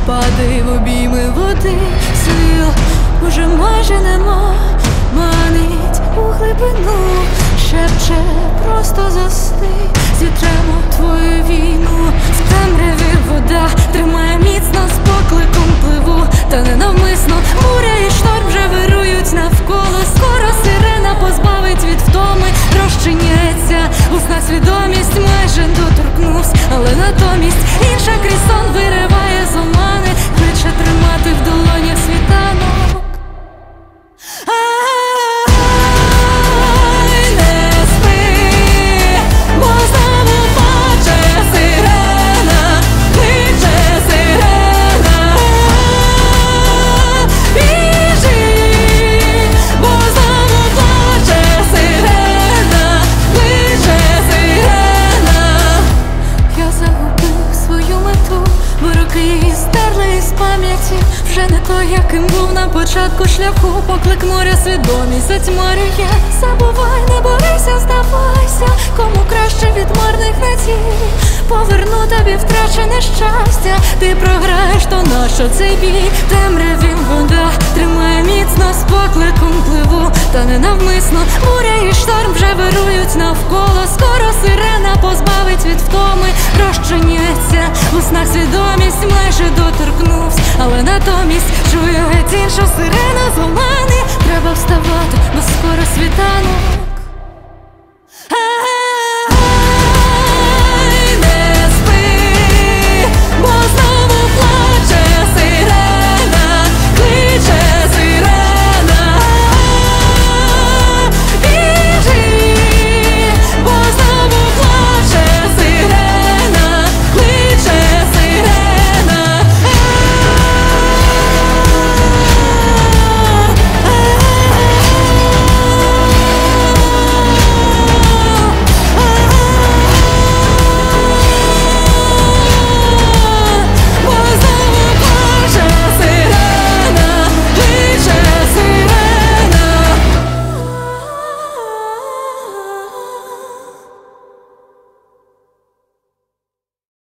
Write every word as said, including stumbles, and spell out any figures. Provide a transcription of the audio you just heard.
падай в обійми води. Сил уже майже нема, манить у глибину, шепче просто застий, зітремо твою війну. В темряві вода тримає міцно, з покликом пливу, та ненавмисно буря і шторм вже вирують навколо. Скоро сирена позбавить від втоми, розчиняється у снах свідомість, майже доторкнувся, але натомість інша крізь сон вириває з омани, кличе тримати в долонях світанок. Вже не той, яким був на початку шляху. Поклик моря, свідомість затьмарює. Забувай, не борися, здавайся, кому краще від марних надій. Поверну тобі втрачене щастя, ти програєш, то нащо цей бій? Темряві вода тримає міцно, з покликом пливу, та ненавмисно буря і шторм вже вирують навколо. Скоро сирена позбавить від втоми, розчиняється у снах свідомість, майже доторкнувся, але на